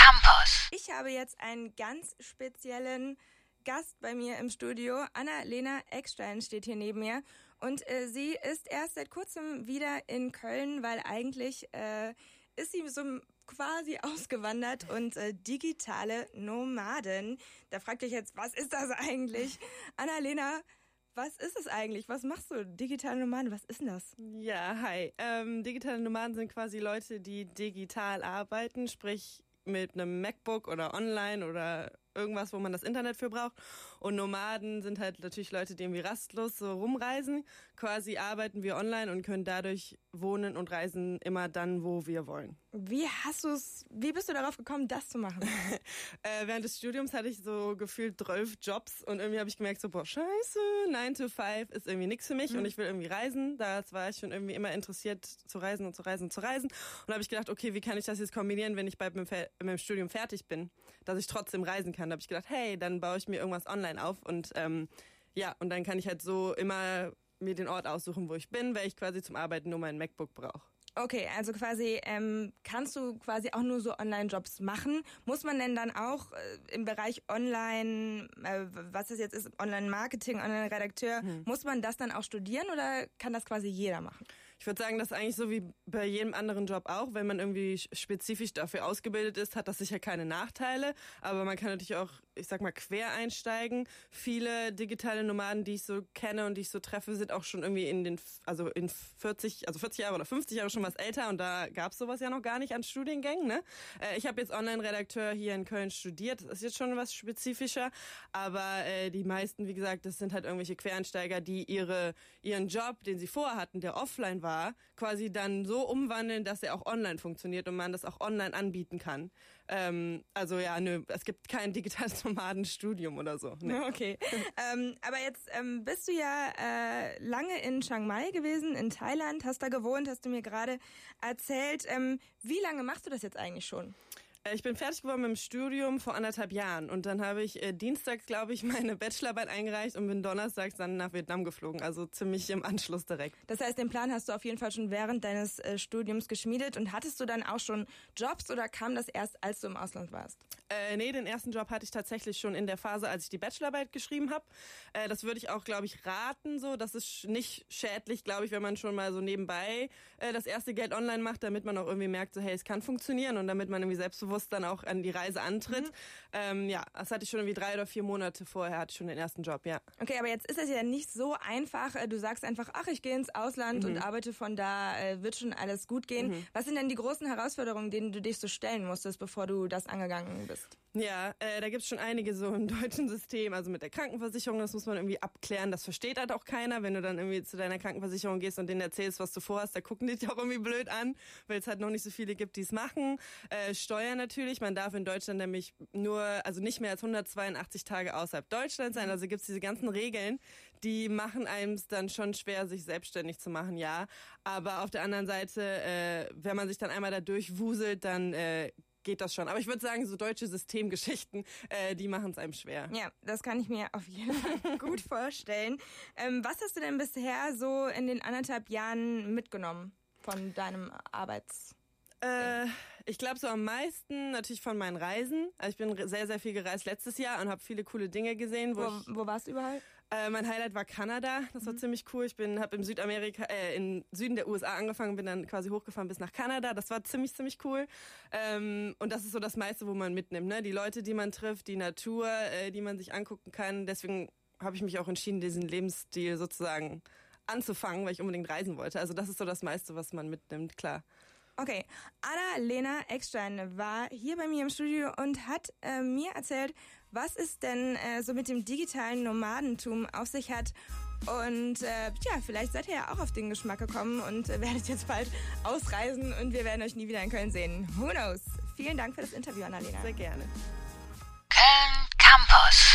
Campus. Ich habe jetzt einen ganz speziellen Gast bei mir im Studio. Anna-Lena Eckstein steht hier neben mir. Und sie ist erst seit kurzem wieder in Köln, weil eigentlich ist sie so quasi ausgewandert und digitale Nomadin. Da fragt dich jetzt, was ist das eigentlich? Anna-Lena, was ist es eigentlich? Was machst du? Digitale Nomaden, was ist denn das? Ja, hi. Digitale Nomaden sind quasi Leute, die digital arbeiten, sprich mit einem MacBook oder online oder irgendwas, wo man das Internet für braucht. Und Nomaden sind halt natürlich Leute, die irgendwie rastlos so rumreisen. Quasi arbeiten wir online und können dadurch wohnen und reisen immer dann, wo wir wollen. Wie bist du darauf gekommen, das zu machen? Während des Studiums hatte ich so gefühlt 12 Jobs und irgendwie habe ich gemerkt so, boah, scheiße, 9 to 5 ist irgendwie nichts für mich und ich will irgendwie reisen. Da war ich schon irgendwie immer interessiert zu reisen und zu reisen und zu reisen. Und da habe ich gedacht, okay, wie kann ich das jetzt kombinieren, wenn ich bei meinem Studium fertig bin, dass ich trotzdem reisen kann. Da habe ich gedacht, hey, dann baue ich mir irgendwas online auf und und dann kann ich halt so immer mir den Ort aussuchen, wo ich bin, weil ich quasi zum Arbeiten nur mein MacBook brauche. Okay, also quasi kannst du quasi auch nur so Online-Jobs machen. Muss man denn dann auch im Bereich Online, was das jetzt ist, Online-Marketing, Online-Redakteur, muss man das dann auch studieren oder kann das quasi jeder machen? Ich würde sagen, das ist eigentlich so wie bei jedem anderen Job auch. Wenn man irgendwie spezifisch dafür ausgebildet ist, hat das sicher keine Nachteile. Aber man kann natürlich auch, ich sag mal, quer einsteigen. Viele digitale Nomaden, die ich so kenne und die ich so treffe, sind auch schon irgendwie in 40 Jahre oder 50 Jahre schon was älter. Und da gab's sowas ja noch gar nicht an Studiengängen, ne? Ich habe jetzt Online-Redakteur hier in Köln studiert. Das ist jetzt schon was spezifischer. Aber die meisten, wie gesagt, das sind halt irgendwelche Quereinsteiger, die ihren Job, den sie vorher hatten, der offline war, quasi dann so umwandeln, dass er auch online funktioniert und man das auch online anbieten kann. Es gibt kein digitales Nomadenstudium oder so. Nee. Okay, aber jetzt bist du ja lange in Chiang Mai gewesen, in Thailand, hast da gewohnt, hast du mir gerade erzählt. Wie lange machst du das jetzt eigentlich schon? Ich bin fertig geworden mit dem Studium vor 1,5 Jahren und dann habe ich dienstags, glaube ich, meine Bachelorarbeit eingereicht und bin donnerstags dann nach Vietnam geflogen, also ziemlich im Anschluss direkt. Das heißt, den Plan hast du auf jeden Fall schon während deines Studiums geschmiedet und hattest du dann auch schon Jobs oder kam das erst, als du im Ausland warst? Nee, den ersten Job hatte ich tatsächlich schon in der Phase, als ich die Bachelorarbeit geschrieben habe. Das würde ich auch, glaube ich, raten, so. Das ist nicht schädlich, glaube ich, wenn man schon mal so nebenbei das erste Geld online macht, damit man auch irgendwie merkt, so hey, es kann funktionieren und damit man irgendwie selbstbewusst dann auch an die Reise antritt. Das hatte ich schon irgendwie 3 oder 4 Monate vorher, hatte ich schon den ersten Job, ja. Okay, aber jetzt ist es ja nicht so einfach. Du sagst einfach, ich gehe ins Ausland und arbeite von da, wird schon alles gut gehen. Was sind denn die großen Herausforderungen, denen du dich so stellen musstest, bevor du das angegangen bist? Ja, da gibt's schon einige so im deutschen System, also mit der Krankenversicherung, das muss man irgendwie abklären, das versteht halt auch keiner, wenn du dann irgendwie zu deiner Krankenversicherung gehst und denen erzählst, was du vorhast, da gucken die dich auch irgendwie blöd an, weil es halt noch nicht so viele gibt, die es machen. Steuern natürlich, man darf in Deutschland nämlich nicht mehr als 182 Tage außerhalb Deutschland sein, also gibt's diese ganzen Regeln, die machen einem es dann schon schwer, sich selbstständig zu machen, ja, aber auf der anderen Seite, wenn man sich dann einmal da durchwuselt, dann geht das schon. Aber ich würde sagen, so deutsche Systemgeschichten, die machen es einem schwer. Ja, das kann ich mir auf jeden Fall gut vorstellen. Was hast du denn bisher so in den 1,5 Jahren mitgenommen von deinem Ich glaube so am meisten natürlich von meinen Reisen. Also ich bin sehr, sehr viel gereist letztes Jahr und habe viele coole Dinge gesehen. Wo warst du überall? Mein Highlight war Kanada, das war ziemlich cool. Ich habe im Süden der USA angefangen, bin dann quasi hochgefahren bis nach Kanada. Das war ziemlich, ziemlich cool. Und das ist so das meiste, wo man mitnimmt, ne? Die Leute, die man trifft, die Natur, die man sich angucken kann. Deswegen habe ich mich auch entschieden, diesen Lebensstil sozusagen anzufangen, weil ich unbedingt reisen wollte. Also das ist so das meiste, was man mitnimmt, klar. Okay, Anna-Lena Eckstein war hier bei mir im Studio und hat mir erzählt, was es denn so mit dem digitalen Nomadentum auf sich hat. Und vielleicht seid ihr ja auch auf den Geschmack gekommen und werdet jetzt bald ausreisen und wir werden euch nie wieder in Köln sehen. Who knows? Vielen Dank für das Interview, Anna-Lena. Sehr gerne. Köln Campus.